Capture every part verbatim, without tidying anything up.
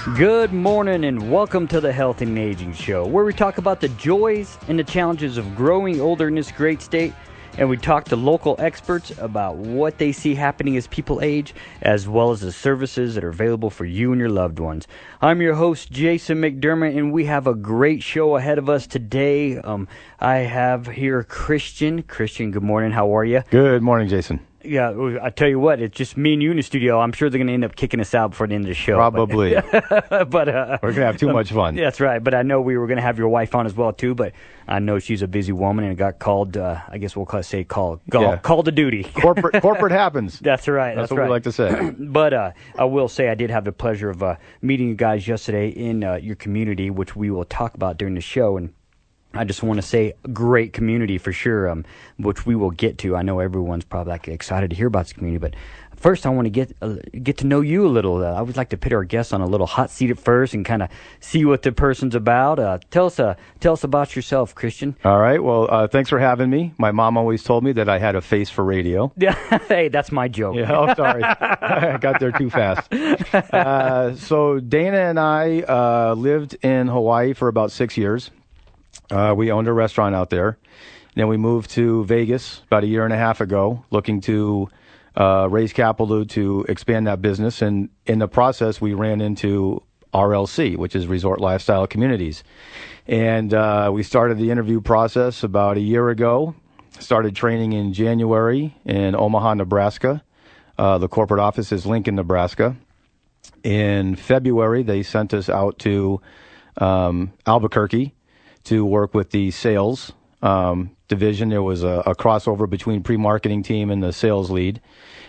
Good morning and welcome to the Health and Aging Show, where we talk about the joys and the challenges of growing older in this great state, and we talk to local experts about what they see happening as people age, as well as the services that are available for you and your loved ones. I'm your host, Jason McDermott, and we have a great show ahead of us today. Um, I have here Christian. Christian, good morning. How are you? Good morning, Jason. Yeah, I tell you what, it's just me and you in the studio. I'm sure they're going to end up kicking us out before the end of the show. Probably. But, but uh, we're going to have too much fun. That's right. But I know we were going to have your wife on as well, too. But I know she's a busy woman and got called, uh, I guess we'll call, say call, call, yeah. call to duty. Corporate corporate happens. That's right. That's, that's what right. we like to say. But uh, I will say I did have the pleasure of uh, meeting you guys yesterday in uh, your community, which we will talk about during the show. And I just want to say great community for sure, um, which we will get to. I know everyone's probably like excited to hear about this community, but first I want to get uh, get to know you a little. Uh, I would like to put our guests on a little hot seat at first and kind of see what the person's about. Uh, tell us uh, tell us about yourself, Christian. All right. Well, uh, thanks for having me. My mom always told me that I had a face for radio. Yeah. Hey, that's my joke. Yeah. Oh, sorry. I got there too fast. Uh, so Dana and I uh, lived in Hawaii for about six years. Uh, we owned a restaurant out there. Then we moved to Vegas about a year and a half ago, looking to uh, raise capital to expand that business. And in the process, we ran into R L C, which is Resort Lifestyle Communities. And uh, we started the interview process about a year ago, started training in January in Omaha, Nebraska. Uh, the corporate office is Lincoln, Nebraska. In February, they sent us out to um, Albuquerque to work with the sales um, division. There was a, a crossover between pre-marketing team and the sales lead.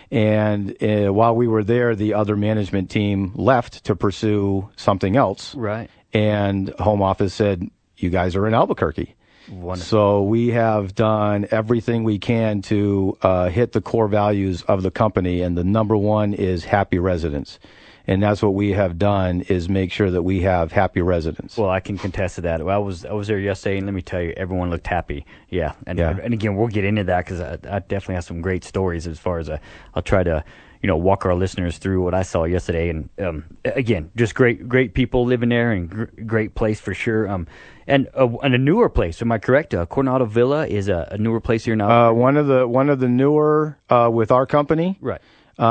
And uh, while we were there, the other management team left to pursue something else. Right. And home office said, you guys are in Albuquerque. Wonderful. So we have done everything we can to uh, hit the core values of the company. And the number one is happy residents. And that's what we have done, is make sure that we have happy residents. Well, I can contest to that. Well, I was I was there yesterday, and let me tell you, everyone looked happy. Yeah, and yeah. and again, we'll get into that because I, I definitely have some great stories as far as a, I'll try to you know walk our listeners through what I saw yesterday. And um, again, just great great people living there, and gr- great place for sure. Um, and a, and a newer place. Am I correct? Uh, Coronado Villa is a, a newer place here now. Uh, one of the one of the newer uh, with our company. Right.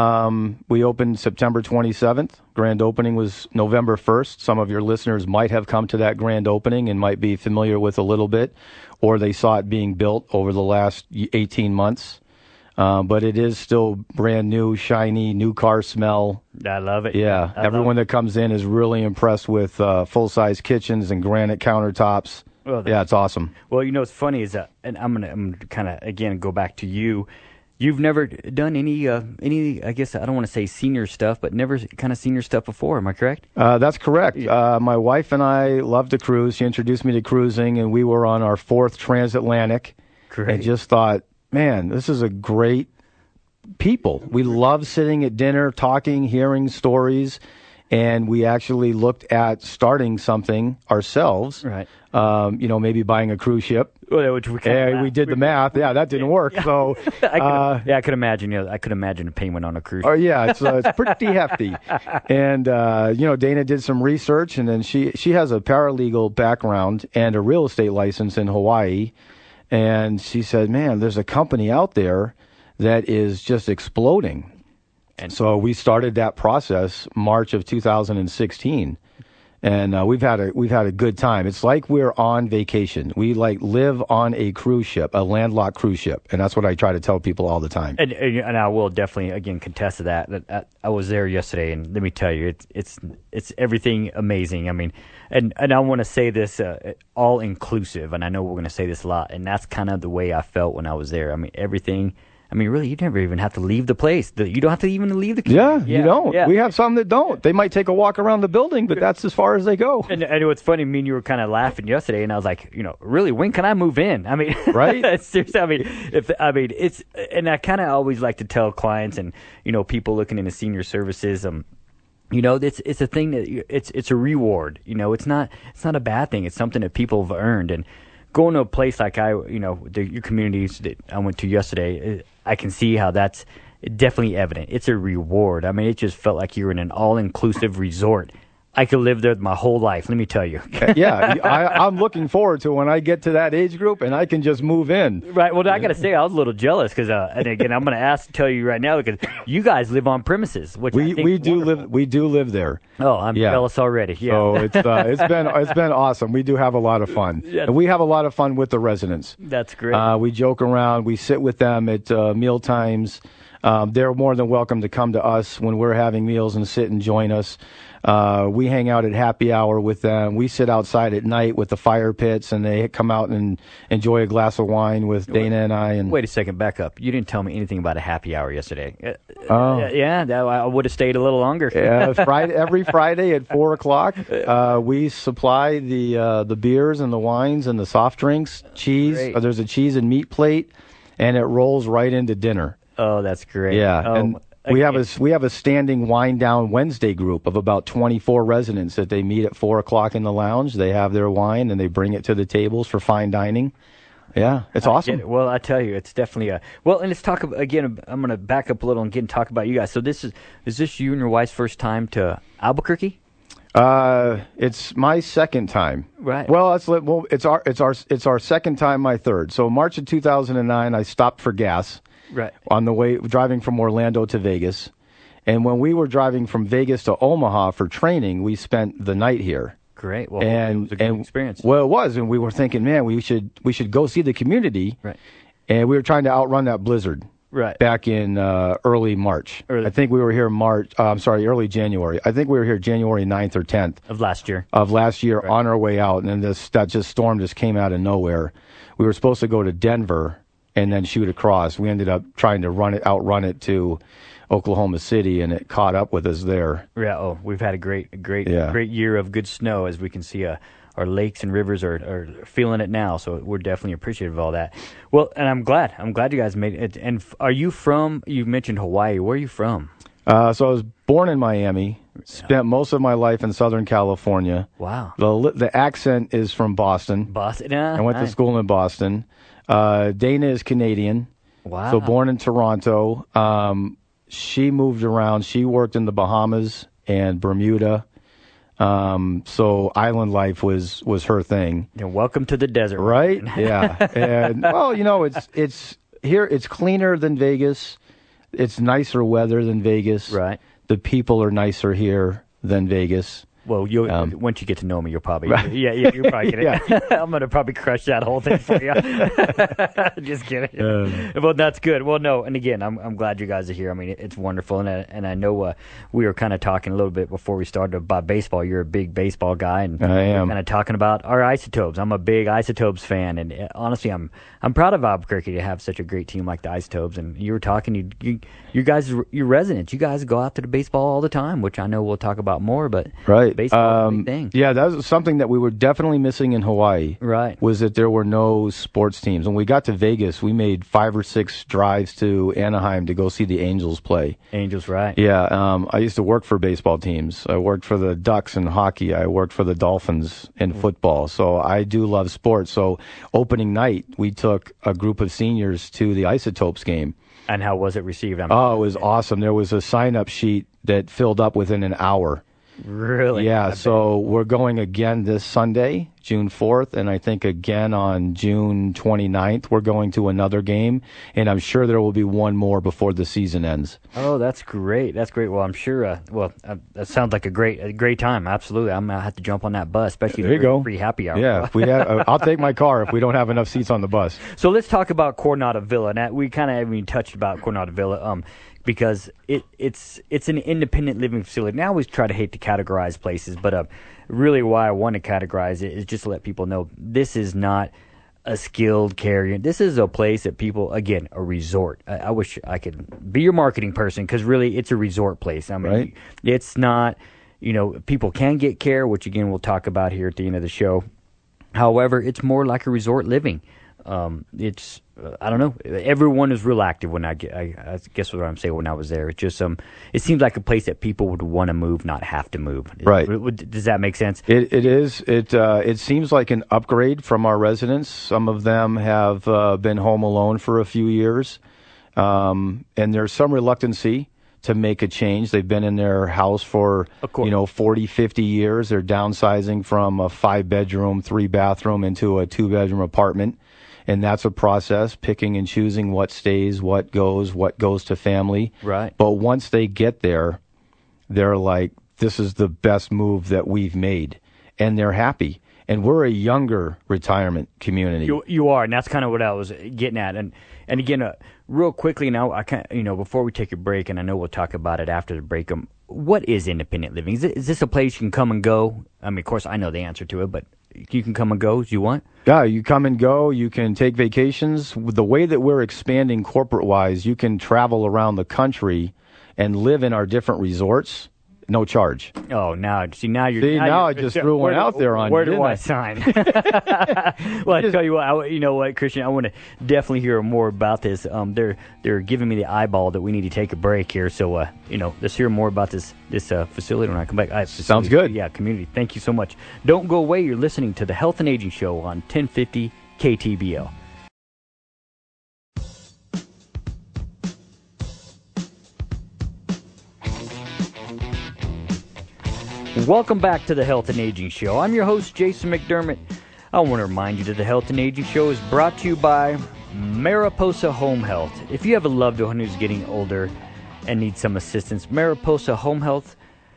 Um, we opened September twenty-seventh. Grand opening was November first. Some of your listeners might have come to that grand opening and might be familiar with a little bit, or they saw it being built over the last eighteen months. Uh, but it is still brand new, shiny, new car smell. I love it. Yeah. I Everyone love it. that comes in is really impressed with uh, full-size kitchens and granite countertops. Well, yeah, it's awesome. Well, you know, what's funny is that, and I'm gonna, I'm gonna kind of again go back to you. You've never done any, uh, any. I guess I don't want to say senior stuff, but never kind of senior stuff before. Am I correct? Uh, that's correct. Yeah. Uh, my wife and I love to cruise. She introduced me to cruising, and we were on our fourth transatlantic. Great. And just thought, man, this is a great people. We love sitting at dinner, talking, hearing stories, and we actually looked at starting something ourselves. Right. Um, you know, maybe buying a cruise ship. Well, which we, Yeah, we did the math. Yeah, that didn't work. So, I could, uh, yeah, I could imagine. You know, I could imagine a payment on a cruise. Oh yeah, it's uh, it's pretty hefty. And uh, you know, Dana did some research, and then she she has a paralegal background and a real estate license in Hawaii, and she said, "Man, there's a company out there that is just exploding." And so we started that process March of two thousand sixteen. And uh, we've had a we've had a good time. It's like we're on vacation. We like live on a cruise ship, a landlocked cruise ship, and that's what I try to tell people all the time. And, and I will definitely again contest to that. That I, I was there yesterday, and let me tell you, it's it's it's everything amazing. I mean, and and I want to say this uh, all inclusive, and I know we're going to say this a lot, and that's kind of the way I felt when I was there. I mean, everything. I mean, really, you never even have to leave the place. The, you don't have to even leave the yeah, yeah, you don't. Yeah. We have some that don't. They might take a walk around the building, but that's as far as they go. And, and what's funny, me and you were kind of laughing yesterday, and I was like, you know, really, when can I move in? I mean, right? Seriously, I mean, if I mean, it's, and I kind of always like to tell clients and you know people looking into senior services, um, you know, it's it's a thing that you, it's it's a reward. You know, it's not it's not a bad thing. It's something that people have earned. And going to a place like I, you know, the, your communities that I went to yesterday, I can see how that's definitely evident. It's a reward. I mean, it just felt like you were in an all-inclusive resort I could live there my whole life, let me tell you. Yeah, I, I'm looking forward to when I get to that age group and I can just move in. Right. Well, I got to say, I was a little jealous because, uh, and again, I'm going to ask, tell you right now because you guys live on premises, which we I think we is do wonderful. live we do live there. Oh, I'm yeah. jealous already. Yeah. So it's uh, it's been it's been awesome. We do have a lot of fun, Yeah. and we have a lot of fun with the residents. That's great. Uh, we joke around. We sit with them at uh, meal times. Um, they're more than welcome to come to us when we're having meals and sit and join us. Uh, we hang out at happy hour with them. We sit outside at night with the fire pits, and they come out and enjoy a glass of wine with Dana and I. And Wait a second, back up. You didn't tell me anything about a happy hour yesterday. Uh, Oh. uh, yeah, that, I would have stayed a little longer. Yeah, Friday, every Friday at four o'clock, uh, we supply the uh, the beers and the wines and the soft drinks, cheese. Great. Uh, there's a cheese and meat plate, and it rolls right into dinner. Oh, that's great. Yeah, Oh, and we have a we have a standing wine down Wednesday group of about twenty-four residents that they meet at four o'clock in the lounge. They have their wine and they bring it to the tables for fine dining. Yeah, it's I awesome. get it. Well, I tell you, it's definitely a well. And let's talk about, again. I'm going to back up a little and get and talk about you guys. So this is is this you and your wife's first time to Albuquerque? Uh, it's my second time. Right. Well, it's well, it's our it's our it's our second time. My third. So March of two thousand nine, I stopped for gas. Right. On the way driving from Orlando to Vegas, and when we were driving from Vegas to Omaha for training, we spent the night here. Great. Well, and it was a good and experience. Well, it was, and we were thinking, man, we should we should go see the community. Right. And we were trying to outrun that blizzard. Right. Back in uh, early March. Early. I think we were here March. Uh, I'm sorry, early January. I think we were here January ninth or tenth Of last year. of last year Right. on our way out, and then this that just storm just came out of nowhere. We were supposed to go to Denver and then shoot across. We ended up trying to run it, outrun it to Oklahoma City, and it caught up with us there. Yeah. Oh, we've had a great, a great, Yeah. great year of good snow, as we can see. Uh, our lakes and rivers are, are feeling it now, so we're definitely appreciative of all that. Well, and I'm glad. I'm glad you guys made it. And f- are you from? You mentioned Hawaii. Where are you from? Uh, so I was born in Miami, spent most of my life in Southern California. Wow. The li- the accent is from Boston. Boston. Uh, I went to nice. school in Boston. Uh, Dana is Canadian. Wow. So born in Toronto. Um, she moved around. She worked in the Bahamas and Bermuda. Um, so island life was, was her thing. And welcome to the desert. Right? Yeah. And well, you know, it's it's here it's cleaner than Vegas. It's nicer weather than Vegas. Right. The people are nicer here than Vegas. Well, you Um, once you get to know me, you'll probably Right. yeah, yeah you're probably gonna. Yeah. I'm gonna probably crush that whole thing for you. Just kidding. Um, Well, that's good. Well, no, and again, I'm I'm glad you guys are here. I mean, it, it's wonderful, and I, and I know uh, we were kind of talking a little bit before we started about baseball. You're a big baseball guy, and I am. kind of talking about our Isotopes. I'm a big Isotopes fan, and uh, honestly, I'm I'm proud of Albuquerque to have such a great team like the Isotopes. And you were talking, you you, you guys, you residents, you guys go out to the baseball all the time, which I know we'll talk about more. But Right. baseball is a Um, big thing. Yeah, that was something that we were definitely missing in Hawaii. Right. Was that there were no sports teams. When we got to Vegas, we made five or six drives to Anaheim to go see the Angels play. Angels, right? Yeah, um, I used to work for baseball teams. I worked for the Ducks in hockey. I worked for the Dolphins in football. So I do love sports. So opening night, we took a group of seniors to the Isotopes game. And how was it received? I'm Oh, it was awesome. There was a sign-up sheet that filled up within an hour. really I Yeah, bet. so we're going again this Sunday, June fourth, and I think again on June twenty-ninth we're going to another game, and I'm sure there will be one more before the season ends. Oh, that's great. That's great. Well, I'm sure. Uh, well, uh, that sounds like a great, a great time. Absolutely, I'm gonna have to jump on that bus, especially There you the go. free happy hour. Yeah, if we have, uh, I'll take my car if we don't have enough seats on the bus. So let's talk about Coronado Villa. Now, we kind of haven't even touched about Coronado Villa, um, because it it's it's an independent living facility. Now, I always try to hate to categorize places, but uh, really, why I want to categorize it is just to let people know this is not a skilled care unit. This is a place that people, again, a resort. I, I wish I could be your marketing person, because really, it's a resort place. I mean, Right. it's not. You know, people can get care, which again we'll talk about here at the end of the show. However, it's more like a resort living. Um, it's uh, I don't know. Everyone is real active when I get. I, I guess what I'm saying when I was there. It's just um. It seems like a place that people would want to move, not have to move. Right. Would- would- does that make sense? It, it is. It uh, it seems like an upgrade from our residents. Some of them have uh, been home alone for a few years, um, and there's some reluctancy to make a change. They've been in their house for, you know, forty, fifty years. They're downsizing from a five-bedroom, three-bathroom into a two-bedroom apartment. And that's a process, picking and choosing what stays, what goes, what goes to family. Right. But once they get there, they're like, this is the best move that we've made. And they're happy. And we're a younger retirement community. You, you are, and that's kind of what I was getting at. And and again, uh, real quickly now, I can you know before we take a break, and I know we'll talk about it after the break. Um, what is independent living? Is, it, is this a place you can come and go? I mean, of course, I know the answer to it, but you can come and go as you want. Yeah, you come and go. You can take vacations. The way that we're expanding corporate-wise, you can travel around the country and live in our different resorts. No charge. Oh, now see now you're. See, now, now you're, I just threw one where, out there on where you. Where do I, I sign? Well, I tell you what, I, you know what, Christian, I want to definitely hear more about this. Um, they're they're giving me the eyeball that we need to take a break here. So, uh, you know, let's hear more about this this uh, facility when I come back. I, Sounds good. Yeah, community. Thank you so much. Don't go away. You're listening to the Health and Aging Show on ten fifty K T B L. Welcome back to the Health and Aging Show. I'm your host, Jason McDermott. I want to remind you that the Health and Aging Show is brought to you by Mariposa Home Health. If you have a loved one who's getting older and needs some assistance, Mariposa Home Health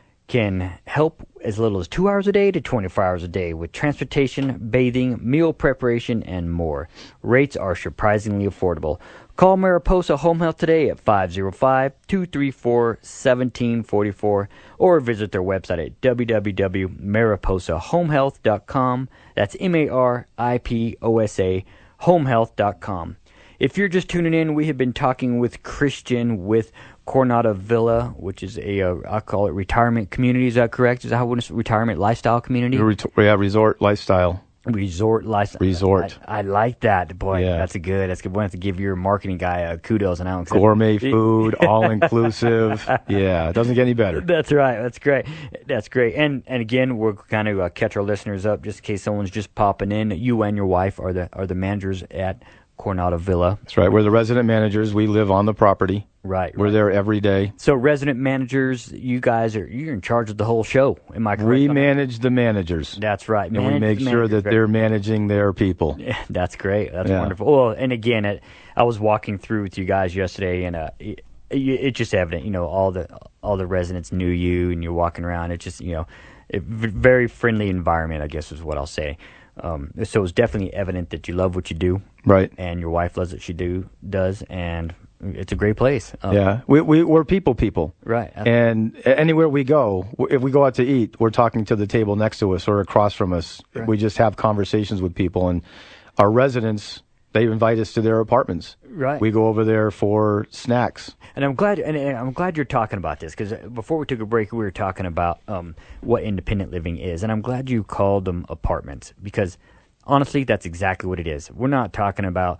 can help as little as two hours a day to twenty-four hours a day with transportation, bathing, meal preparation, and more. Rates are surprisingly affordable. Call Mariposa Home Health today at five oh five, two three four, one seven four four or visit their website at w w w dot mariposa home health dot com. That's M A R I P O S A, homehealth dot com. If you're just tuning in, we have been talking with Christian with Coronado Villa, which is a, uh, I call it retirement community. Is that correct? Is that how it's retirement lifestyle community? Yeah, resort lifestyle. Resort lifestyle. Resort. I, I like that. Boy, yeah. That's a good. That's good. We'll have to give your marketing guy a kudos and Alex. Gourmet food, all inclusive. Yeah, it doesn't get any better. That's right. That's great. That's great. And and again, we're kind of uh, catch our listeners up just in case someone's just popping in. You and your wife are the are the managers at Coronado Villa. That's right. We're the resident managers. We live on the property. Right. We're right. there every day. So resident managers, you guys are you're in charge of the whole show. Am I correct? We manage the managers. That's right. And manage we make sure that they're managing their people. Yeah, that's great. That's yeah. wonderful. Well, and again, it, I was walking through with you guys yesterday, and uh, it, it's just evident. You know, all the all the residents knew you, and you're walking around. It's just you know, a very friendly environment, I guess is what I'll say. Um, so it's definitely evident that you love what you do, right? And your wife loves what she do does, and it's a great place. Um, yeah, we, we we're people people, right? And anywhere we go, if we go out to eat, we're talking to the table next to us or across from us. Right. We just have conversations with people, and our residents, they invite us to their apartments. Right. We go over there for snacks. And I'm glad, and I'm glad you're talking about this because before we took a break, we were talking about um, what independent living is, and I'm glad you called them apartments because honestly, that's exactly what it is. We're not talking about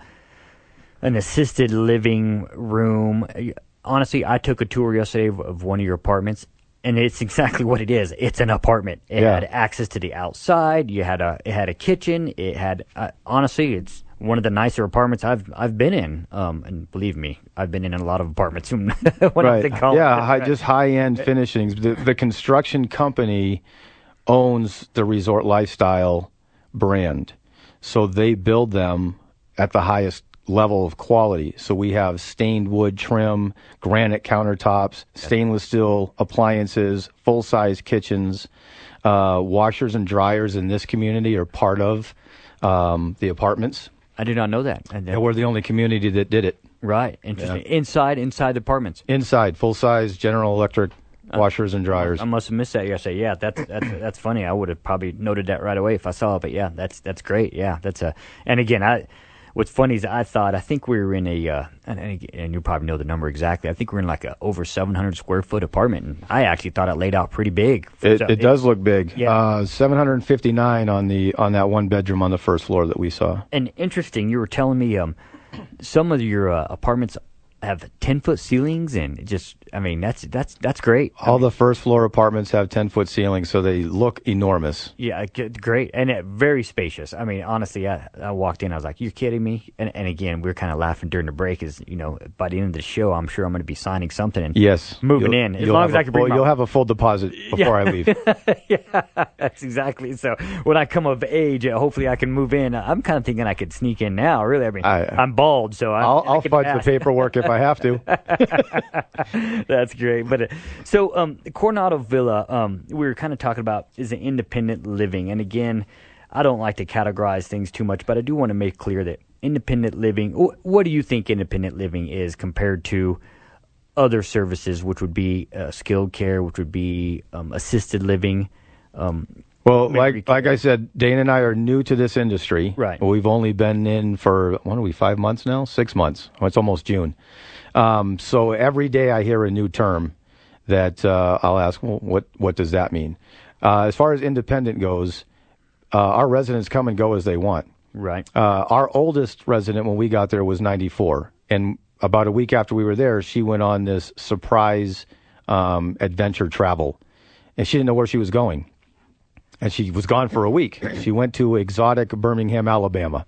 an assisted living room. Honestly, I took a tour yesterday of, of one of your apartments, and it's exactly what it is. It's an apartment. It yeah. had access to the outside. You had a, it had a kitchen. It had, uh, honestly, it's one of the nicer apartments I've I've been in. Um, and believe me, I've been in a lot of apartments when right. I call yeah, high, just high end finishings. The, the construction company owns the Resort Lifestyle brand, so they build them at the highest level of quality. So we have stained wood trim, granite countertops, stainless steel appliances, full size kitchens, uh, washers and dryers in this community are part of um, the apartments. I did not know that. And yeah, we're the only community that did it. Right. Interesting. Yeah. Inside, inside the apartments. Inside, full size General Electric washers and dryers. I must have missed that yesterday. Yeah, that's that's that's funny. I would have probably noted that right away if I saw it. But yeah, that's that's great. Yeah, that's a. And again, I. What's funny is I thought I think we were in a uh, and, and you probably know the number exactly. I think we're in like a over seven hundred square foot apartment, and I actually thought it laid out pretty big. It, so it, it does look big. Yeah. Uh, seven hundred fifty-nine on the on that one bedroom on the first floor that we saw. And interesting, you were telling me um, some of your uh, apartments have ten foot ceilings, and just I mean, that's that's that's great. All I mean, the first floor apartments have ten foot ceilings, so they look enormous. Yeah, g- great, and it, very spacious. I mean, honestly, I, I walked in, I was like, "You kidding me?" And and again, we were kind of laughing during the break, is you know, by the end of the show, I'm sure I'm going to be signing something and Yes, moving you'll, in as you'll long as a I can bring full, my. You'll have a full deposit before Yeah. I leave. Yeah, that's exactly. So when I come of age, uh, hopefully I can move in. I'm kind of thinking I could sneak in now. Really, I mean, I- I'm bald, so I, I'll, I I'll can fudge the pass. paperwork if I have to. That's great. But uh, so um, Coronado Villa, um, we were kind of talking about is an independent living, and again, I don't like to categorize things too much, but I do want to make clear that independent living. wh- What do you think independent living is compared to other services, which would be uh, skilled care, which would be um, assisted living? Um, Well, Memory like like I said, Dana and I are new to this industry. Right. We've only been in for, what are we, five months now? Six months. Oh, it's almost June. Um, so every day I hear a new term that uh, I'll ask, well, what, what does that mean? Uh, as far as independent goes, uh, our residents come and go as they want. right. Uh, our oldest resident when we got there was ninety-four. And about a week after we were there, she went on this surprise um, adventure travel. And she didn't know where she was going. And she was gone for a week. She went to exotic Birmingham, Alabama,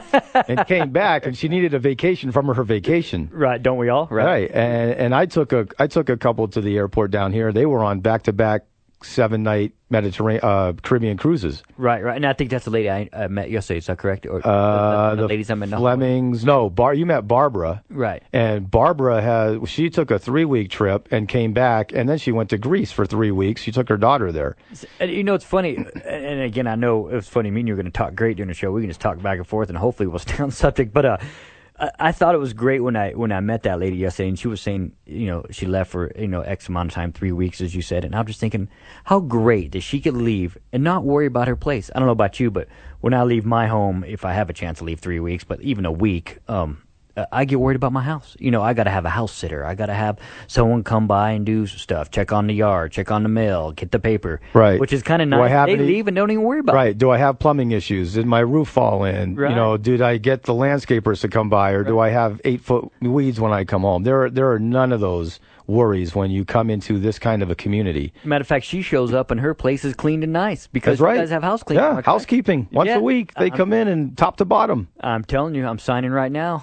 and came back. And she needed a vacation from her vacation. Right. Don't we all? Right. Right. And and I took a I took a couple to the airport down here. They were on back to back seven night Mediterranean uh, Caribbean cruises. Right. Right. And I think that's the lady I, I met yesterday. Is that correct? Or Uh, the, the ladies I met. Flemings. No, Bar. You met Barbara. Right. And Barbara has she took a three week trip and came back, and then she went to Greece for three weeks. She took her daughter there. And, you know, it's funny, and again, I know it was funny. Me and you were going to talk great during the show. We can just talk back and forth, and hopefully we'll stay on subject. But uh, I, I thought it was great when I when I met that lady yesterday, and she was saying, you know, she left for you know X amount of time, three weeks, as you said, and I'm just thinking, how great that she could leave and not worry about her place. I don't know about you, but when I leave my home, if I have a chance to leave three weeks, but even a week, um. uh, I get worried about my house. You know, I got to have a house sitter. I got to have someone come by and do stuff, check on the yard, check on the mail, get the paper. Right. Which is kind of Do I nice. have They any- leave and don't even worry about it. Right. Do I have plumbing issues? Did my roof fall in? Right. You know, did I get the landscapers to come by, or do I have eight foot weeds when I come home? There are there are none of those worries when you come into this kind of a community. Matter of fact, she shows up and her place is clean and nice because That's right. you guys have house cleaning. Yeah, Okay. housekeeping once Yeah. a week. They I'm- come in and top to bottom. I'm telling you, I'm signing right now.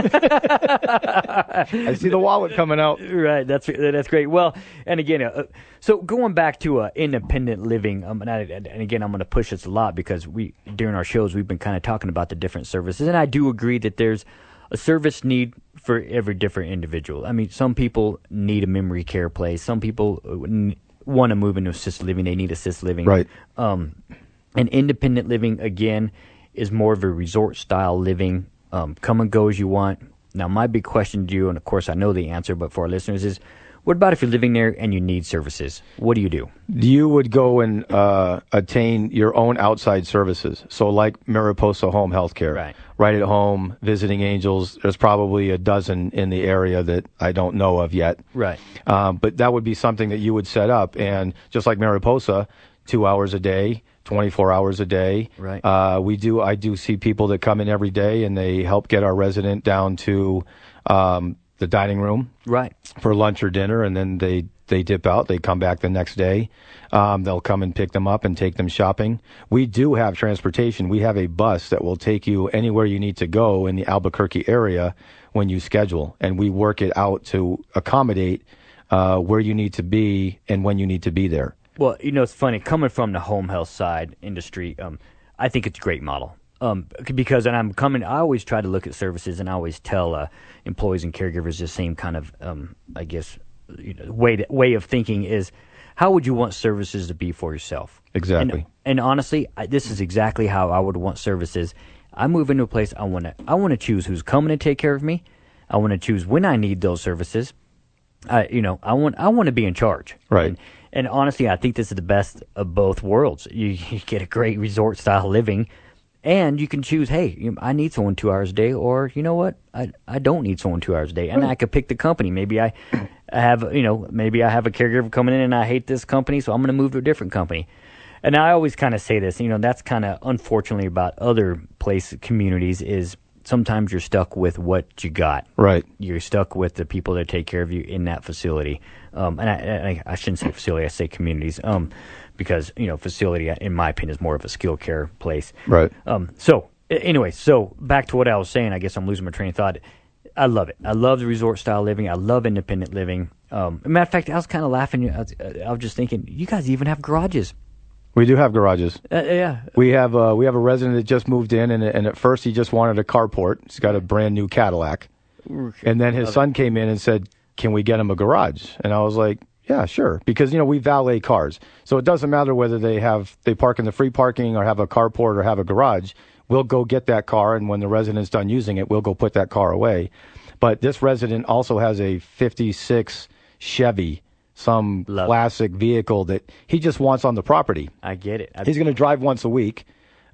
I see the wallet coming out. Right, that's that's great. Well, and again, uh, so going back to uh, independent living, um, and, I, and again, I'm going to push this a lot because we during our shows we've been kind of talking about the different services, and I do agree that there's a service need for every different individual. I mean, some people need a memory care place. Some people n- want to move into assisted living. They need assisted living. Right. Um, and independent living again is more of a resort style living. Um, come and go as you want. Now, my big question to you, and of course I know the answer, but for our listeners is, what about if you're living there and you need services? What do you do? You would go and uh, attain your own outside services. So like Mariposa Home Healthcare. Right. Right at home, Visiting Angels. There's probably a dozen in the area that I don't know of yet. Right. Um, but that would be something that you would set up. And just like Mariposa, two hours a day, twenty-four hours a day. Right. Uh, we do, I do see people that come in every day and they help get our resident down to um, the dining room Right. for lunch or dinner, and then they, they dip out. They come back the next day. Um, they'll come and pick them up and take them shopping. We do have transportation. We have a bus that will take you anywhere you need to go in the Albuquerque area when you schedule, and we work it out to accommodate uh, where you need to be and when you need to be there. Well, you know, it's funny coming from the home health side industry. Um, I think it's a great model. Um, because, and I'm coming, I always try to look at services, and I always tell uh, employees and caregivers the same kind of, um, I guess, you know, way to, way of thinking is, how would you want services to be for yourself? Exactly. And, and honestly, I, this is exactly how I would want services. I move into a place, I want to, I want to choose who's coming to take care of me. I want to choose when I need those services. I, you know, I want, I want to be in charge. Right. And, and honestly, I think this is the best of both worlds. You, you get a great resort style living, and you can choose, hey, you know, I need someone two hours a day, or you know what, I I don't need someone two hours a day, and I could pick the company. Maybe I, I have, you know, maybe I have a caregiver coming in and I hate this company, so I'm going to move to a different company. And I always kind of say this, you know, that's kind of unfortunately about other place communities is sometimes you're stuck with what you got. Right. You're stuck with the people that take care of you in that facility. Um, and I, I, I shouldn't say facility, I say communities. Um, because, you know, facility, in my opinion, is more of a skilled care place. Right. Um, so, anyway, so back to what I was saying. I guess I'm losing my train of thought. I love it. I love the resort style living. I love independent living. Um, matter of fact, I was kind of laughing. I was, I was just thinking, you guys even have garages. We do have garages. Uh, yeah. We have uh, we have a resident that just moved in, and, and at first he just wanted a carport. He's got a brand new Cadillac. And then his son came in and said, can we get him a garage? And I was like, yeah, sure. Because, you know, we valet cars. So it doesn't matter whether they have they park in the free parking or have a carport or have a garage. We'll go get that car, and when the resident's done using it, we'll go put that car away. But this resident also has a fifty-six Chevy, some Love classic vehicle that he just wants on the property. I get it. I, He's going to drive once a week,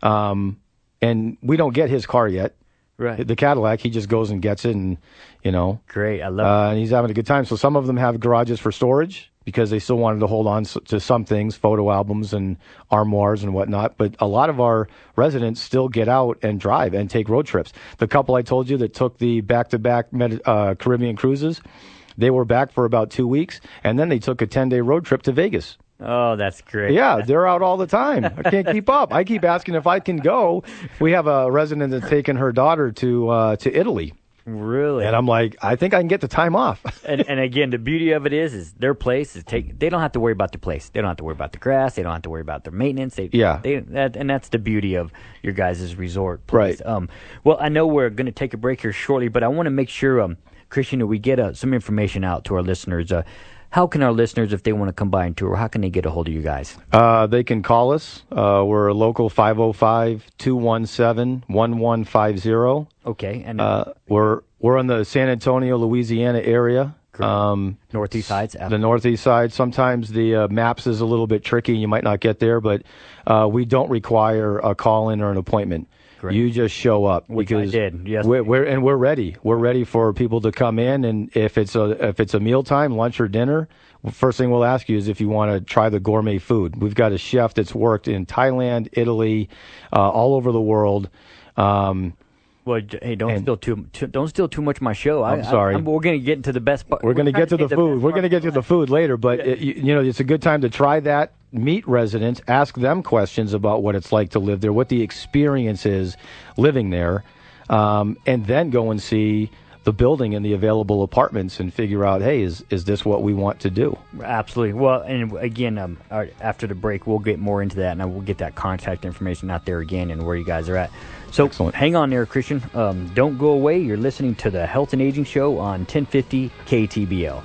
um, and we don't get his car yet. right. The Cadillac, he just goes and gets it, and, you know. Great. I love Uh, it. and he's having a good time. So some of them have garages for storage because they still wanted to hold on s- to some things, photo albums and armoires and whatnot. But a lot of our residents still get out and drive and take road trips. The couple I told you that took the back-to-back Medi- uh, Caribbean cruises, they were back for about two weeks, and then they took a ten-day road trip to Vegas. Oh, that's great. Yeah, they're out all the time. I can't keep up. I keep asking if I can go. We have a resident that's taken her daughter to uh, to Italy. Really? And I'm like, I think I can get the time off. and, and again, the beauty of it is, is their place is take. They don't have to worry about the place. They don't have to worry about the grass. They don't have to worry about their maintenance. They, Yeah. They, that, and that's the beauty of your guys' resort place. Right. Um. Well, I know we're going to take a break here shortly, but I want to make sure, um, Christian, that we get uh, some information out to our listeners. Uh, how can our listeners, if they want to come by and tour, how can they get a hold of you guys? Uh, they can call us. Uh, we're a local five oh five, two one seven, one one five zero. Okay. And Uh, we're we're in the San Antonio, Louisiana area. Um, Northeast Sides. the northeast side. Sometimes the uh, maps is a little bit tricky. You might not get there, but uh, we don't require a call-in or an appointment. Great. You just show up. Which I because did, yes. We're, we're and we're ready. We're ready for people to come in, and if it's a if it's a mealtime, lunch or dinner, first thing we'll ask you is if you want to try the gourmet food. We've got a chef that's worked in Thailand, Italy, uh, all over the world. Um, Well, j- hey, don't and- steal too, too don't steal too much of my show. I, I'm sorry. I, I'm, we're going to get into the best part. We're going to trying get to the get food. best We're part going to get to the food later, but it, you, you know, it's a good time to try that. Meet residents, ask them questions about what it's like to live there, what the experience is living there, um, and then go and see the building and the available apartments and figure out, hey, is is this what we want to do? Absolutely. Well, and again, um, all right, after the break, we'll get more into that, and I will get that contact information out there again and where you guys are at. So Excellent. hang on there, Christian. Um, don't go away. You're listening to the Health and Aging Show on ten fifty K T B L.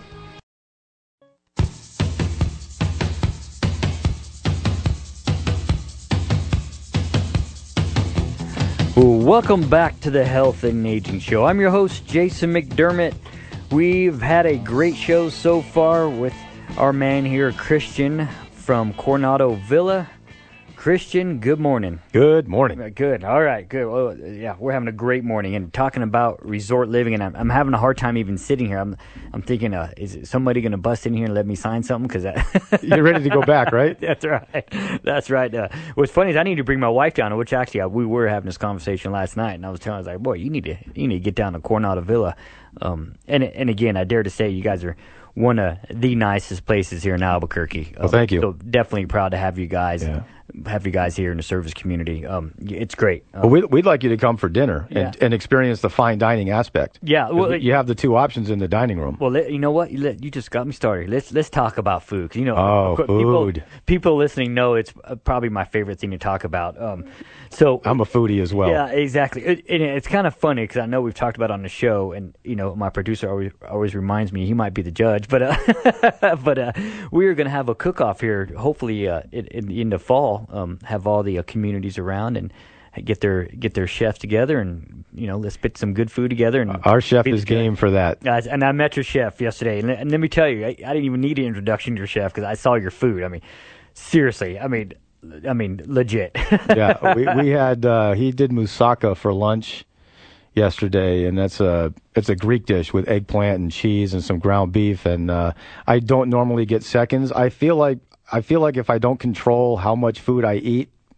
Welcome back to the Health and Aging Show. I'm your host, Jason McDermott. We've had a great show so far with our man here, Christian from Coronado Villa. Christian, good morning. Good morning. Good. All right. Good. Well, yeah, we're having a great morning and talking about resort living, and I'm, I'm having a hard time even sitting here. I'm I'm thinking, uh, is somebody going to bust in here and let me sign something? Because You're ready to go back, right? That's right. That's right. Uh, what's funny is I need to bring my wife down, which actually uh, we were having this conversation last night, and I was telling her, I was like, boy, you need to you need to get down to Coronado Villa. Um, and and again, I dare to say you guys are one of the nicest places here in Albuquerque. Well, thank you. So definitely proud to have you guys. Yeah. Have you guys here in the service community. Um, it's great. Um, Well, we'd, we'd like you to come for dinner and, Yeah. and experience the fine dining aspect. Yeah, 'Cause well, you have the two options in the dining room. Well, let, you know what? You, let, you just got me started. Let's let's talk about food. 'Cause, you know, Oh, of course, people, food. people listening know it's uh, probably my favorite thing to talk about. Um, so I'm a foodie as well. yeah, exactly. It, and it's kind of funny because I know we've talked about it on the show, and you know, my producer always always reminds me he might be the judge, but uh, but uh, we are going to have a cook-off here, hopefully uh, in, in, in the fall. Um, have all the uh, communities around and get their get their chefs together, and you know, let's put some good food together. And Our chef feed is the good. game for that. Guys, and I met your chef yesterday, and, and let me tell you, I, I didn't even need an introduction to your chef because I saw your food. I mean, seriously, I mean, I mean, legit. Yeah, we we had uh, he did moussaka for lunch yesterday, and that's a it's a Greek dish with eggplant and cheese and some ground beef. And uh, I don't normally get seconds. I feel like I feel like if I don't control how much food I eat,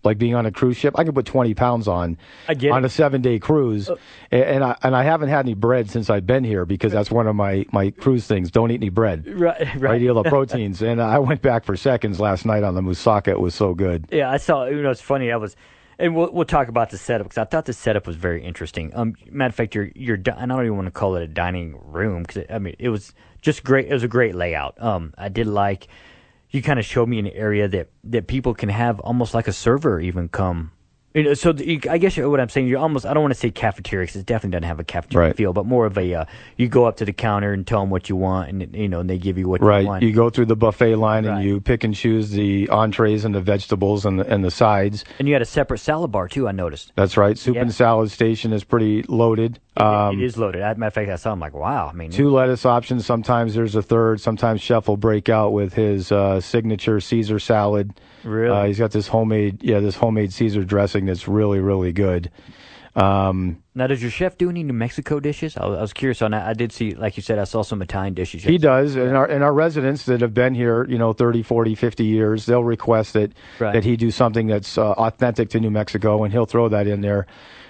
like being on a cruise ship. I can put twenty pounds on I get on it. a seven day cruise, Uh, and, and I and I haven't had any bread since I've been here because that's one of my my cruise things. Don't eat any bread. Right, right. Right, you the proteins. And I went back for seconds last night on the moussaka. It was so good. Yeah, I saw. You know, it's funny. I was, and we'll we'll talk about the setup because I thought the setup was very interesting. Um, matter of fact, your your di- I don't even want to call it a dining room because I mean it was just great. It was a great layout. Um, I did like you kind of showed me an area that that people can have almost like a server even come. You know, so the, you, I guess what I'm saying, you almost, I don't want to say cafeteria because it definitely doesn't have a cafeteria Right. feel, but more of a, uh, you go up to the counter and tell them what you want, and, you know, and they give you what Right. you want. You go through the buffet line and Right. you pick and choose the entrees and the vegetables and the, and the sides. And you had a separate salad bar, too, I noticed. That's right. Soup Yeah. and salad station is pretty loaded. It, Um, it is loaded. As a matter of fact, I saw, I'm like, wow. I mean, Two lettuce options. Sometimes there's a third. Sometimes Chef will break out with his uh, signature Caesar salad. Really? Uh, he's got this homemade, yeah, this homemade Caesar dressing that's really, really good. Um, now, does your chef do any New Mexico dishes? I was, I was curious on that. I did see, like you said, I saw some Italian dishes. he does. And our, and our residents that have been here, you know, thirty, forty, fifty years, they'll request that, Right. that he do something that's uh, authentic to New Mexico, and he'll throw that in there.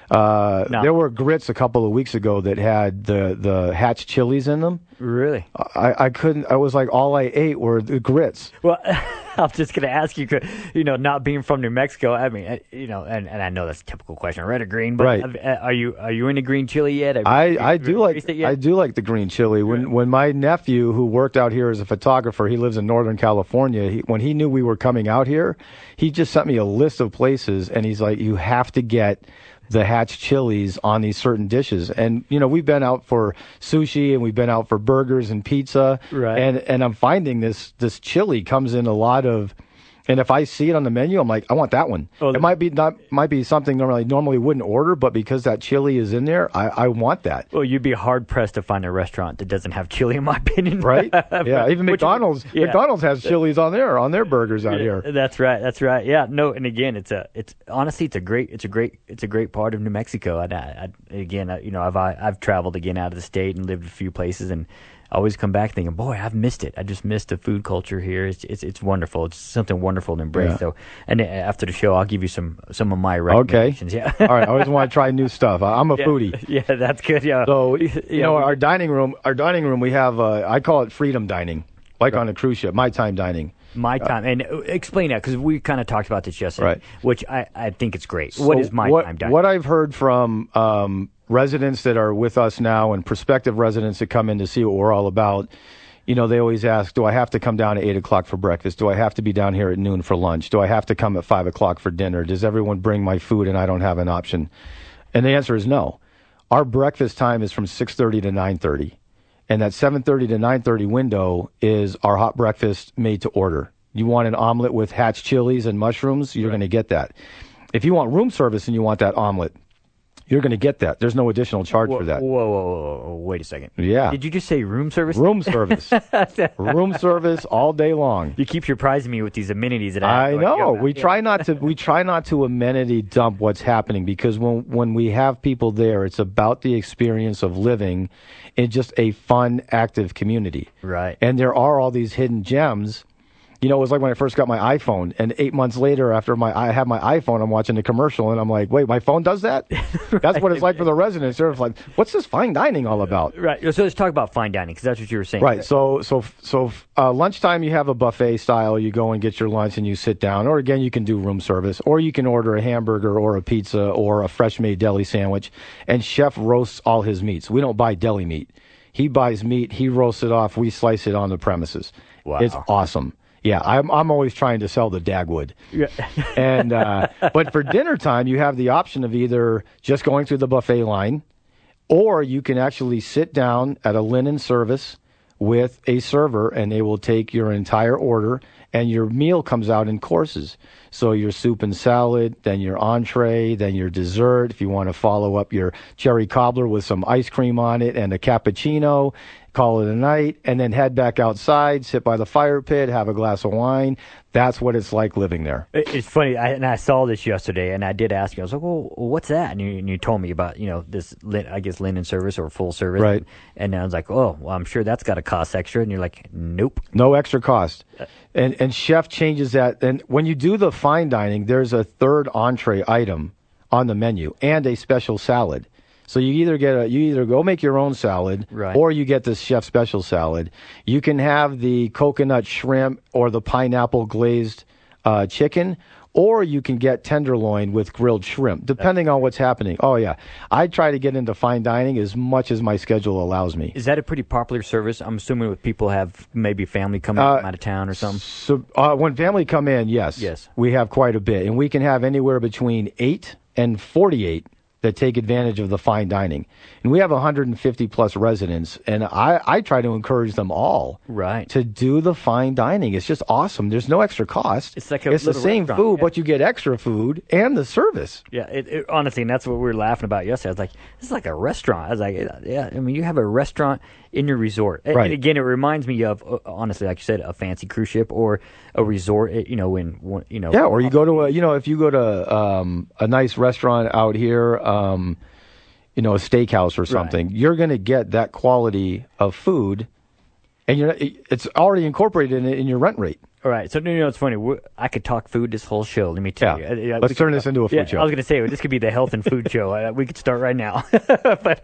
Uh, No. There were grits a couple of weeks ago that had the, the hatch chilies in them. Really? I, I couldn't, I was like, all I ate were the grits. Well, I'm just going to ask you, you know, not being from New Mexico, I mean, uh, you know, and, and I know that's a typical question, red or green, but Right. uh, are you are you into green chili yet? Have you- I, have I you do like tasted it yet? I do like the green chili. When when my nephew, who worked out here as a photographer, he lives in Northern California. He, when he knew we were coming out here, he just sent me a list of places, and he's like, "You have to get the Hatch chilies on these certain dishes." And you know, we've been out for sushi and we've been out for burgers and pizza, Right. and and I'm finding this this chili comes in a lot of. And if I see it on the menu, I'm like, I want that one. Oh, it might be not might be something normally normally wouldn't order, but because that chili is in there, I, I want that. Well, you'd be hard pressed to find a restaurant that doesn't have chili, in my opinion. Right? Yeah. Even Which- McDonald's yeah. McDonald's has chilies on there on their burgers out here. That's right. That's right. Yeah. No. And again, it's a. It's honestly, it's a great. It's a great. It's a great part of New Mexico. And I, I, again, I, you know, I've I, I've traveled again out of the state and lived a few places, and I always come back thinking, boy, I've missed it. I just missed the food culture here. It's it's it's wonderful. It's something wonderful to embrace. Yeah. So, and after the show, I'll give you some some of my recommendations. Yeah. All right. I always want to try new stuff. I- I'm a yeah. foodie. Yeah, that's good. Yeah. So you Yeah, know, we- our dining room, our dining room, we have. Uh, I call it freedom dining, like on a cruise ship. My time dining. My time, and uh, explain that because we kind of talked about this yesterday, Right. which I, I think it's great. What So is my what, time dining? What I've heard from um, residents that are with us now and prospective residents that come in to see what we're all about, you know, they always ask, do I have to come down at eight o'clock for breakfast? Do I have to be down here at noon for lunch? Do I have to come at five o'clock for dinner? Does everyone bring my food and I don't have an option? And the answer is no. Our breakfast time is from six thirty to nine thirty. And that seven thirty to nine thirty window is our hot breakfast made to order. You want an omelet with Hatch chilies and mushrooms, you're going to get that. If you want room service and you want that omelet, you're going to get that. There's no additional charge whoa, for that. Whoa, whoa, whoa, whoa, wait a second. Yeah. Did you just say room service? Room service. Room service all day long. You keep surprising me with these amenities that I, I have no idea know. about. We Yeah. try not to we try not to amenity dump what's happening because when when we have people there, it's about the experience of living in just a fun, active community. Right. And there are all these hidden gems. You know, it was like when I first got my iPhone, and eight months later, after my I have my iPhone, I'm watching the commercial, and I'm like, "Wait, my phone does that?" That's what it's like for the residents. They're like, "What's this fine dining all about?" Right. So let's talk about fine dining because that's what you were saying. Right. So so so uh, lunchtime you have a buffet style. You go and get your lunch and you sit down. Or again, you can do room service, or you can order a hamburger or a pizza or a fresh made deli sandwich. And chef roasts all his meats. We don't buy deli meat. He buys meat. He roasts it off. We slice it on the premises. Wow. It's awesome. Yeah, I'm I'm always trying to sell the Dagwood. Yeah. And uh, but for dinner time, you have the option of either just going through the buffet line, or you can actually sit down at a linen service with a server, and they will take your entire order, and your meal comes out in courses. So your soup and salad, then your entree, then your dessert. If you want to follow up your cherry cobbler with some ice cream on it and a cappuccino, call it a night, and then head back outside, sit by the fire pit, have a glass of wine. That's what it's like living there. It's funny, I, and I saw this yesterday, and I did ask you. I was like, "Well, what's that?" And you, and you told me about, you know, this, I guess, linen service or full service, right? And, and I was like, "Oh, well, I'm sure that's got to cost extra." And you're like, "Nope, no extra cost." And and chef changes that. And when you do the fine dining, there's a third entree item on the menu and a special salad. So you either get a, you either go make your own salad, right, or you get this chef special salad. You can have the coconut shrimp or the pineapple glazed uh, chicken, or you can get tenderloin with grilled shrimp, depending on what's happening. Oh yeah, I try to get into fine dining as much as my schedule allows me. Is that a pretty popular service? I'm assuming with people have maybe family coming uh, out of town or something. So uh, when family come in, yes, yes, we have quite a bit, and we can have anywhere between eight and forty-eight that take advantage of the fine dining. And we have one hundred fifty plus residents, and I, I try to encourage them all right. to do the fine dining. It's just awesome. There's no extra cost. It's like a it's the same restaurant. food, yeah. but you get extra food and the service. Yeah, it, it, honestly, and that's what we were laughing about yesterday. I was like, this is like a restaurant. I was like, yeah, I mean, you have a restaurant in your resort. And, right. and again, it reminds me of, uh, honestly, like you said, a fancy cruise ship or a resort, you know, in, you know. Yeah, or you go to a, you know, if you go to um, a nice restaurant out here, um, you know, a steakhouse or something, right, you're going to get that quality of food, and you're it's already incorporated in, in your rent rate. All right. So, you know, it's funny. We're, I could talk food this whole show. Let me tell yeah. you. Uh, Let's turn could, this into a food yeah, show. I was going to say, this could be the health and food show. Uh, we could start right now. but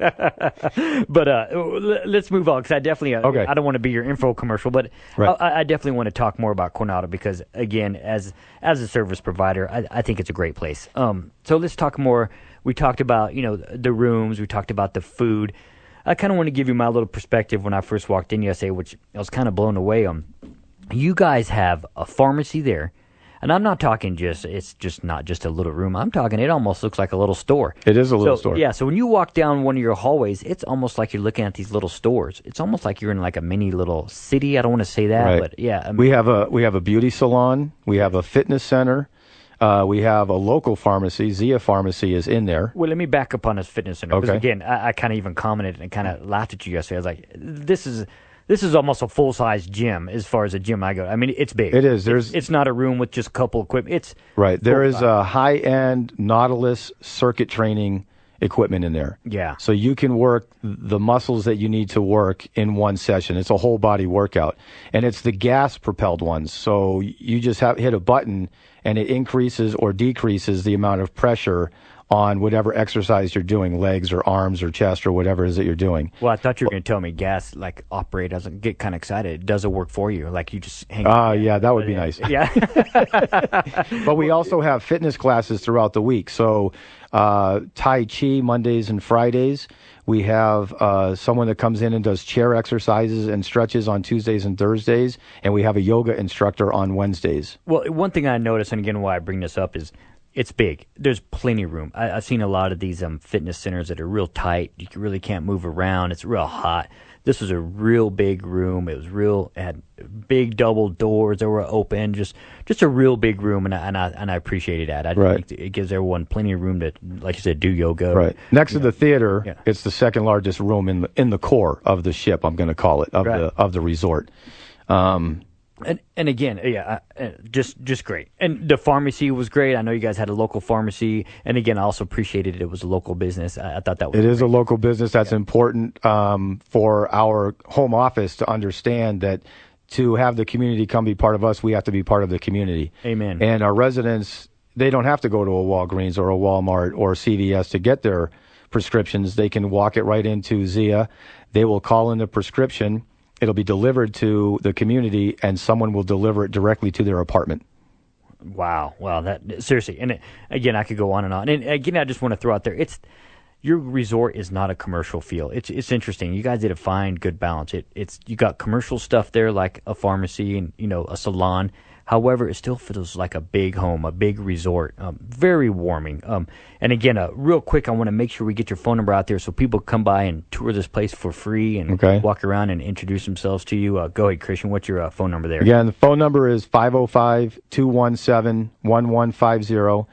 but uh, let's move on, because I definitely, uh, okay. I don't want to be your info commercial, but right. I, I definitely want to talk more about Coronado, because, again, as as a service provider, I, I think it's a great place. Um, so let's talk more. We talked about, you know, the rooms. We talked about the food. I kind of want to give you my little perspective when I first walked in yesterday, which I was kind of blown away on. You guys have a pharmacy there, and I'm not talking just, it's just not just a little room. I'm talking, it almost looks like a little store. It is a little so, store. Yeah, so when you walk down one of your hallways, it's almost like you're looking at these little stores. It's almost like you're in like a mini little city. I don't want to say that, right. but yeah. I mean, we have a we have a beauty salon. We have a fitness center. Uh, we have a local pharmacy. Zia Pharmacy is in there. Well, let me back up on this fitness center. Because, okay. again, I, I kind of even commented and kind of laughed at you yesterday. I was like, this is this is almost a full-size gym as far as a gym I go. I mean, it's big. It is. There's. It's, it's not a room with just a couple equipment. It's right. There is a high-end Nautilus circuit training equipment in there. Yeah. So you can work the muscles that you need to work in one session. It's a whole body workout. And it's the gas propelled ones. So you just have hit a button and it increases or decreases the amount of pressure on whatever exercise you're doing, legs or arms or chest or whatever it is that you're doing. Well, I thought you were going to tell me gas, like, operate doesn't get kind of excited. It does it work for you? Like, you just hang Ah, uh, yeah, that would be nice. Yeah. But we also have fitness classes throughout the week. So uh, Tai Chi Mondays and Fridays. We have uh, someone that comes in and does chair exercises and stretches on Tuesdays and Thursdays. And we have a yoga instructor on Wednesdays. Well, one thing I noticed, and again, why I bring this up is, it's big. There's plenty of room. I, I've seen a lot of these um, fitness centers that are real tight. You really can't move around. It's real hot. This was a real big room. It was real. It had big double doors that were open. Just, just a real big room, and I and I, and I appreciated that. I right. think it gives everyone plenty of room to, like you said, do yoga. Right. Next to know. the theater, yeah. It's the second largest room in the in the core of the ship. I'm going to call it of right. the of the resort. Um, And and again, yeah, uh, just just great. And the pharmacy was great. I know you guys had a local pharmacy. And again, I also appreciated it was a local business. I, I thought that was It great. is a local business. That's yeah. important um, for our home office to understand that to have the community come be part of us, we have to be part of the community. Amen. And our residents, they don't have to go to a Walgreens or a Walmart or C V S to get their prescriptions. They can walk it right into Zia. They will call in the prescription. It'll be delivered to the community, and someone will deliver it directly to their apartment. Wow, wow, that seriously. And it, again, I could go on and on. And again, I just want to throw out there, it's your resort is not a commercial feel. It's it's interesting. You guys did a fine, good balance. It it's you got commercial stuff there, like a pharmacy and you know a salon. However, it still feels like a big home, a big resort. Um, very warming. Um, and again, uh, real quick, I want to make sure we get your phone number out there so people come by and tour this place for free and okay. walk around and introduce themselves to you. Uh, go ahead, Christian. What's your uh, phone number there? Again, the phone number is five oh five, two one seven, one one five zero.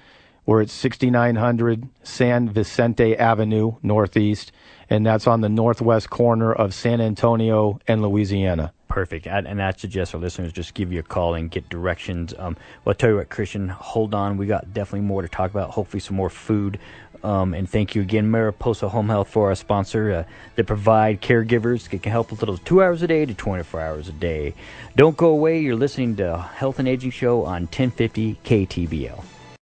We're at sixty-nine hundred San Vicente Avenue Northeast, and that's on the northwest corner of San Antonio and Louisiana. Perfect. I, and I suggest our listeners just give you a call and get directions. Um, well, I'll tell you what, Christian, hold on. We got definitely more to talk about, hopefully some more food. Um, and thank you again, Mariposa Home Health, for our sponsor. Uh, they provide caregivers that can help with little two hours a day to twenty-four hours a day. Don't go away. You're listening to Health and Aging Show on ten fifty K T B L.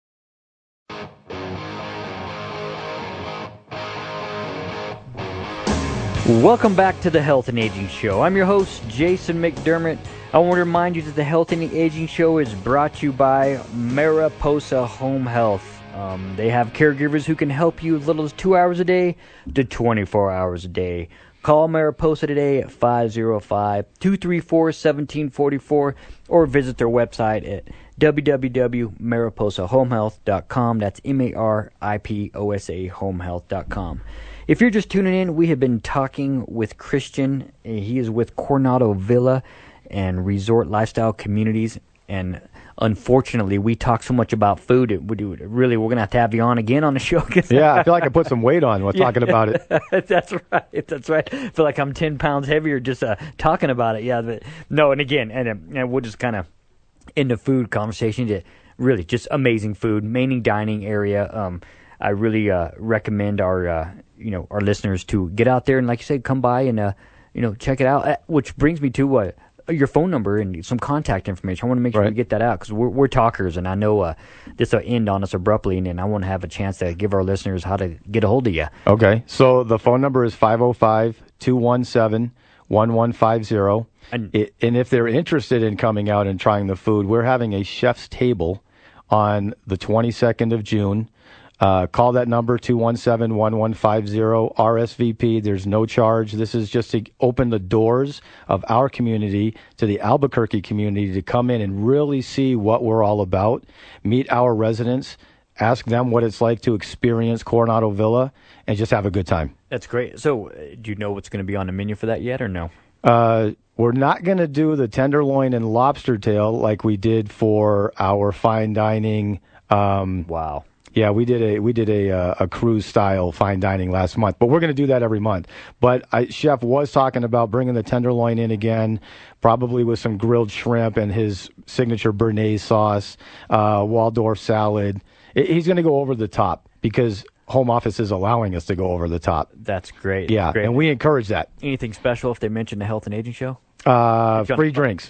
Welcome back to the Health and Aging Show. I'm your host, Jason McDermott. I want to remind you that the Health and Aging Show is brought to you by Mariposa Home Health. Um, they have caregivers who can help you as little as two hours a day to twenty-four hours a day. Call Mariposa today at five oh five, two three four, one seven four four or visit their website at w w w dot mariposa home health dot com. That's M A R I P O S A home health dot com. If you're just tuning in, we have been talking with Christian. He is with Coronado Villa and Resort Lifestyle Communities. And unfortunately, we talk so much about food. It, we do, really, we're going to have to have you on again on the show. Yeah, I feel like I put some weight on while yeah. talking about it. That's right. That's right. I feel like I'm ten pounds heavier just uh, talking about it. Yeah. But no, and again, and, and we'll just kind of end the food conversation. To really, just amazing food, mainly dining area. Um, I really uh, recommend our uh, you know our listeners to get out there and, like you said, come by and uh, you know check it out. Uh, which brings me to uh, your phone number and some contact information. I want to make sure right. we get that out because we're, we're talkers, and I know uh, this will end on us abruptly, and, and I want to have a chance to give our listeners how to get a hold of you. Okay, so the phone number is five oh five, two one seven, one one five zero. And, it, and if they're interested in coming out and trying the food, we're having a chef's table on the twenty-second of June. Uh, call that number, two one seven, one one five zero, R S V P. There's no charge. This is just to open the doors of our community to the Albuquerque community to come in and really see what we're all about, meet our residents, ask them what it's like to experience Coronado Villa, and just have a good time. That's great. So uh, do you know what's going to be on the menu for that yet or no? Uh, we're not going to do the tenderloin and lobster tail like we did for our fine dining. Um, wow. Yeah, we did a we did a uh, a cruise style fine dining last month, but we're going to do that every month. But I, Chef was talking about bringing the tenderloin in again, probably with some grilled shrimp and his signature béarnaise sauce, uh, Waldorf salad. It, he's going to go over the top because home office is allowing us to go over the top. That's great. Yeah, great. And we encourage that. Anything special if they mention the Health and Aging Show? Uh, free drinks.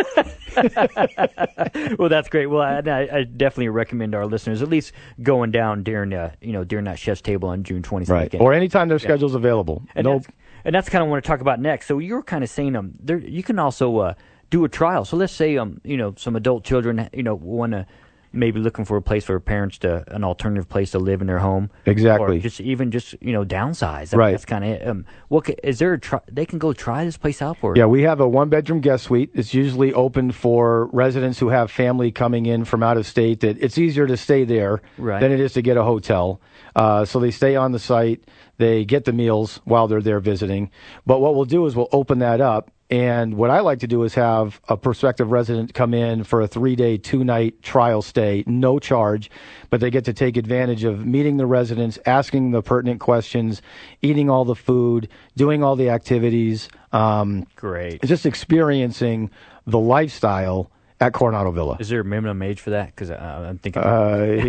Well, that's great. Well, I, I definitely recommend our listeners at least going down during, uh, you know, during that chef's table on June twenty-second. Right, or anytime their schedule's yeah. available. And no. that's, and that's kind of what I want to talk about next. So you were kind of saying um, there you can also uh, do a trial. So let's say um, you know, some adult children, you know, want to maybe looking for a place for parents to an alternative place to live in their home. Exactly. Or just even just you know downsize. I right. mean, that's kind of um. What is there? A try, they can go try this place out for. Yeah, we have a one bedroom guest suite. It's usually open for residents who have family coming in from out of state. That it's easier to stay there right. than it is to get a hotel. Uh, so they stay on the site. They get the meals while they're there visiting. But what we'll do is we'll open that up. And what I like to do is have a prospective resident come in for a three-day, two-night trial stay, no charge, but they get to take advantage of meeting the residents, asking the pertinent questions, eating all the food, doing all the activities. Um, Great. Just experiencing the lifestyle at Coronado Villa. Is there a minimum age for that? Because uh, I'm thinking. Uh,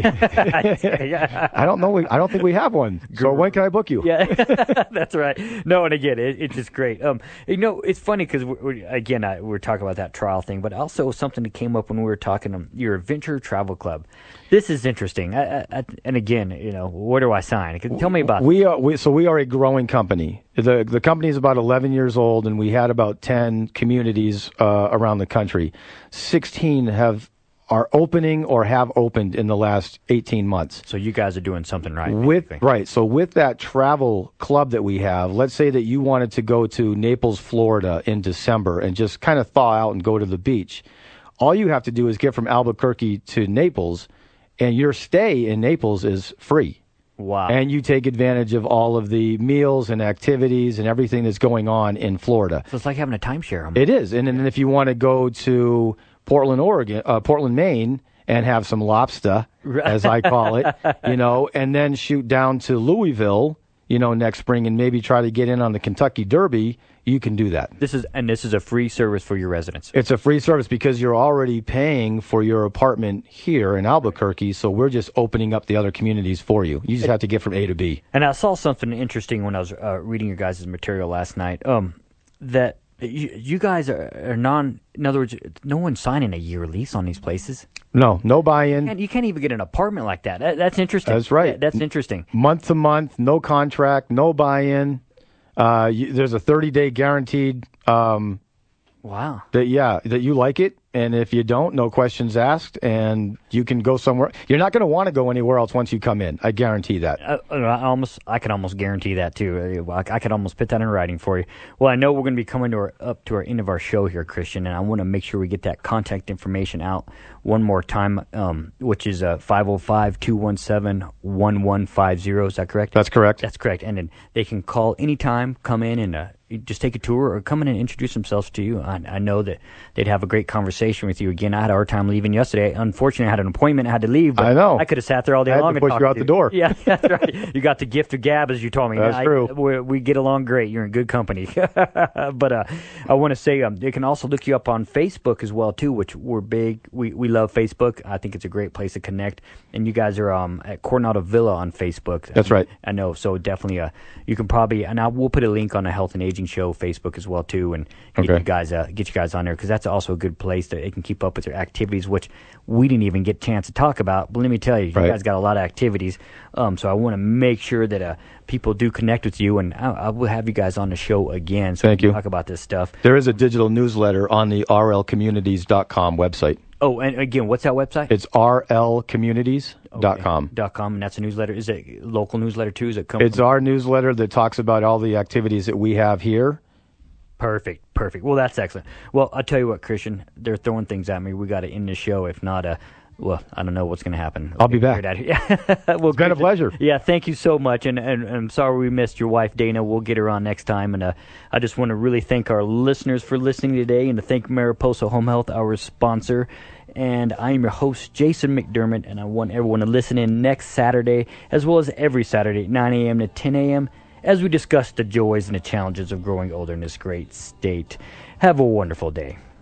I don't know. We, I don't think we have one. So when can I book you? Yeah, that's right. No, and again, it, it's just great. Um, you know, it's funny because again, I, we're talking about that trial thing, but also something that came up when we were talking. Um, your Adventure Travel Club. This is interesting. I, I, and again, you know, where do I sign? Tell me about. We are we, so we are a growing company. The the company is about eleven years old, and we had about ten communities uh, around the country. Sixteen have are opening or have opened in the last eighteen months. So you guys are doing something right. With right. So with that travel club that we have, let's say that you wanted to go to Naples, Florida in December and just kind of thaw out and go to the beach. All you have to do is get from Albuquerque to Naples, and your stay in Naples is free. Wow. And you take advantage of all of the meals and activities and everything that's going on in Florida. So it's like having a timeshare. It is. And then if you want to go to Portland, Oregon, uh, Portland, Maine, and have some lobster as I call it, you know, and then shoot down to Louisville, you know, next spring and maybe try to get in on the Kentucky Derby, you can do that. This is and this is a free service for your residents. It's a free service because you're already paying for your apartment here in Albuquerque, so we're just opening up the other communities for you. You just have to get from A to B. And I saw something interesting when I was uh, reading your guys' material last night. Um, that you, you guys are, are non. In other words, no one's signing a year lease on these places. No, no buy-in. And you can't even get an apartment like that. that that's interesting. That's right. That, that's interesting. Month to month, no contract, no buy-in. Uh, you, there's a thirty-day guaranteed. Um, wow. That yeah, that you like it, and if you don't, no questions asked, and you can go somewhere. You're not going to want to go anywhere else once you come in. I guarantee that. Uh, I almost, I can almost guarantee that too. I, I could almost put that in writing for you. Well, I know we're going to be coming to our, up to our end of our show here, Christian, and I want to make sure we get that contact information out one more time, um, which is uh, five oh five, two one seven, one one five zero. Is that correct? That's correct. That's correct. And then they can call anytime, come in and uh, just take a tour or come in and introduce themselves to you. I, I know that they'd have a great conversation with you. Again, I had a hard time leaving yesterday. Unfortunately, I had an appointment. I had to leave. But I know. I could have sat there all day I had long to and push talked you out to the door. Yeah, that's right. You got the gift of gab, as you told me. That's I, true. We, we get along great. You're in good company. But uh, I want to say um, they can also look you up on Facebook as well, too, which we're big. We we love Facebook. I think it's a great place to connect. And you guys are um, at Coronado Villa on Facebook. That's right. I know. So definitely, uh, you can probably, and I will put a link on the Health and Aging Show Facebook as well too, and get okay. you guys, uh, get you guys on there because that's also a good place that they can keep up with their activities, which we didn't even get a chance to talk about. But let me tell you, right. you guys got a lot of activities. Um, so I want to make sure that uh, people do connect with you, and I, I will have you guys on the show again. So Thank we can you. talk about this stuff. There is a digital newsletter on the R L communities dot com website. Oh, and again, what's that website? It's R L communities dot com. Okay. Dot com, and that's a newsletter. Is it a local newsletter too? Is it come It's from- our newsletter that talks about all the activities that we have here. Perfect, perfect. Well, that's excellent. Well, I'll tell you what, Christian, they're throwing things at me. We got to end the show. If not, uh, well, I don't know what's going to happen. I'll be back. Yeah. Well, it's been a pleasure. Yeah, thank you so much. And, and, and I'm sorry we missed your wife, Dana. We'll get her on next time. And uh, I just want to really thank our listeners for listening today and to thank Mariposa Home Health, our sponsor. And I am your host, Jason McDermott, and I want everyone to listen in next Saturday, as well as every Saturday at nine a.m. to ten a.m., as we discuss the joys and the challenges of growing older in this great state. Have a wonderful day.